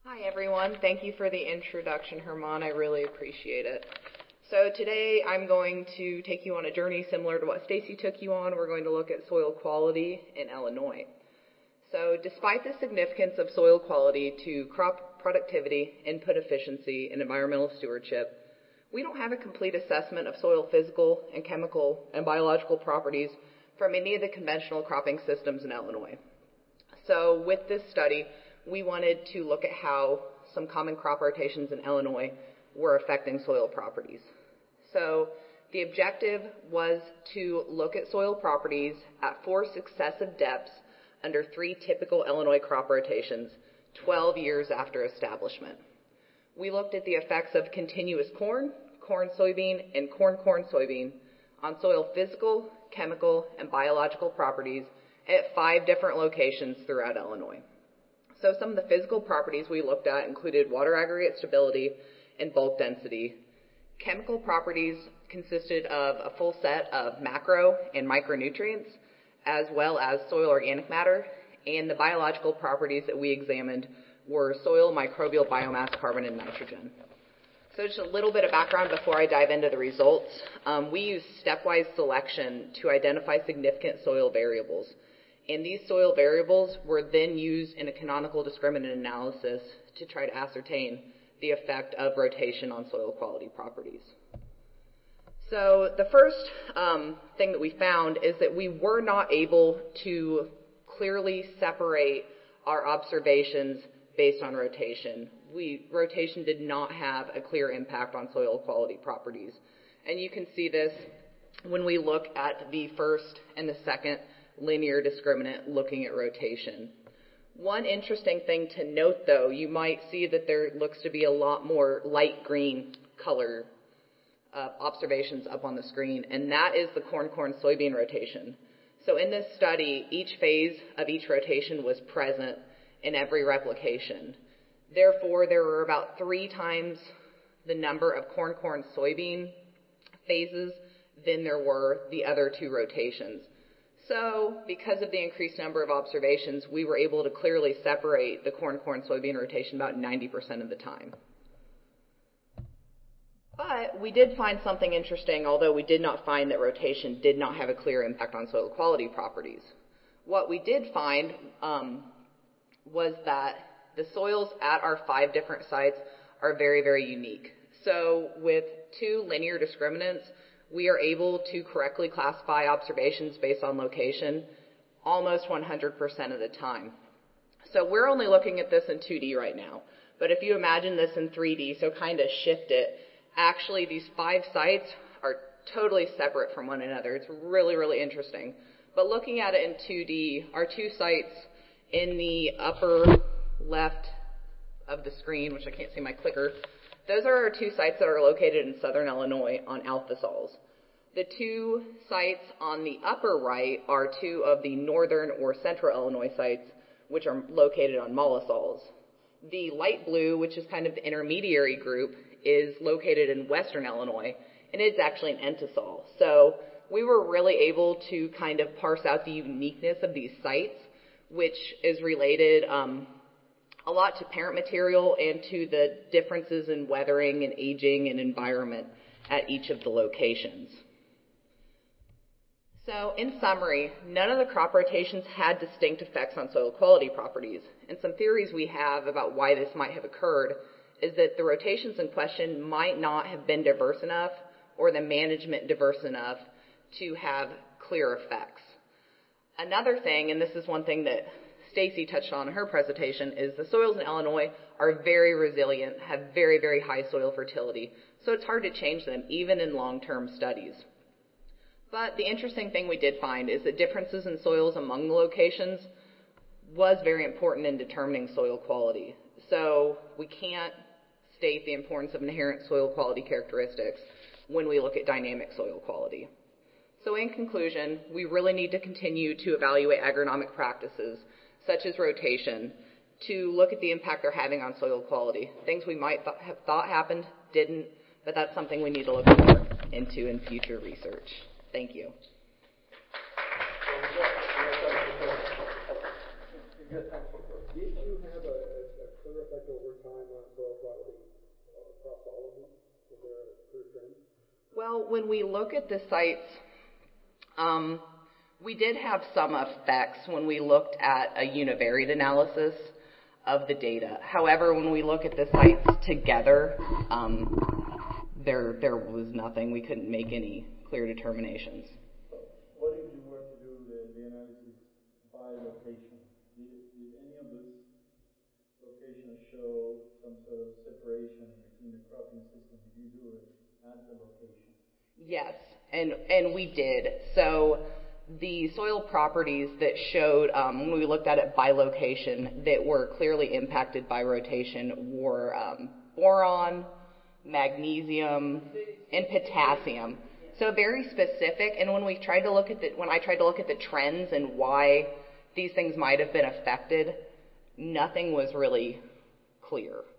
Hi everyone, thank you for the introduction, Herman. I really appreciate it. So today I'm going to take you on a journey similar to what Stacy took you on. We're going to look at soil quality in Illinois. So despite the significance of soil quality to crop productivity, input efficiency, and environmental stewardship, we don't have a complete assessment of soil physical and chemical and biological properties from any of the conventional cropping systems in Illinois. So with this study, we wanted to look at how some common crop rotations in Illinois were affecting soil properties. So the objective was to look at soil properties at 4 successive depths under 3 typical Illinois crop rotations, 12 years after establishment. We looked at the effects of continuous corn, corn-soybean, and corn-corn-soybean on soil physical, chemical, and biological properties at 5 different locations throughout Illinois. So some of the physical properties we looked at included water aggregate stability and bulk density. Chemical properties consisted of a full set of macro and micronutrients, as well as soil organic matter, and the biological properties that we examined were soil microbial biomass, carbon, and nitrogen. So just a little bit of background before I dive into the results. We used stepwise selection to identify significant soil variables. And these soil variables were then used in a canonical discriminant analysis to try to ascertain the effect of rotation on soil quality properties. So the first thing that we found is that we were not able to clearly separate our observations based on rotation. Rotation did not have a clear impact on soil quality properties. And you can see this when we look at the first and the second linear discriminant looking at rotation. One interesting thing to note, though, you might see that there looks to be a lot more light green color observations up on the screen, and that is the corn-corn-soybean rotation. So in this study, each phase of each rotation was present in every replication. Therefore, there were about 3 times the number of corn-corn-soybean phases than there were the other 2 rotations. So, because of the increased number of observations, we were able to clearly separate the corn-corn-soybean rotation about 90% of the time. But we did find something interesting, although we did not find that rotation did not have a clear impact on soil quality properties. What we did find was that the soils at our 5 different sites are very, very unique. So, with 2 linear discriminants, we are able to correctly classify observations based on location almost 100% of the time. So we're only looking at this in 2D right now. But if you imagine this in 3D, so kind of shift it, actually these 5 sites are totally separate from one another. It's really, really interesting. But looking at it in 2D, our 2 sites in the upper left of the screen, which I can't see my clicker, those are our 2 sites that are located in southern Illinois on alpha sols. The 2 sites on the upper right are 2 of the northern or central Illinois sites, which are located on mollisols. The light blue, which is kind of the intermediary group, is located in western Illinois, and it's actually an entisol. So we were really able to kind of parse out the uniqueness of these sites, which is related a lot to parent material and to the differences in weathering and aging and environment at each of the locations. So in summary, none of the crop rotations had distinct effects on soil quality properties, and some theories we have about why this might have occurred is that the rotations in question might not have been diverse enough or the management diverse enough to have clear effects. Another thing, and this is one thing that Stacy touched on in her presentation, is the soils in Illinois are very resilient, have very, very high soil fertility, so it's hard to change them even in long-term studies. But the interesting thing we did find is that differences in soils among the locations was very important in determining soil quality. So we can't state the importance of inherent soil quality characteristics when we look at dynamic soil quality. So in conclusion, we really need to continue to evaluate agronomic practices such as rotation, to look at the impact they're having on soil quality. Things we might have thought happened, didn't, but that's something we need to look more into in future research. Thank you. Did you have a clear effect over time? time on soil quality across all of them? Is there a clear trend? Well, when we look at the sites, we did have some effects when we looked at a univariate analysis of the data. However, when we look at the sites together, there was nothing. We couldn't make any clear determinations. What if you were to do the analysis by location? Did any of those locations show some sort of separation between the cropping system? Did you do it at the location? Yes, and we did. So the soil properties that showed, when we looked at it by location, that were clearly impacted by rotation were boron, magnesium, and potassium. So very specific. And when I tried to look at the trends and why these things might have been affected, nothing was really clear.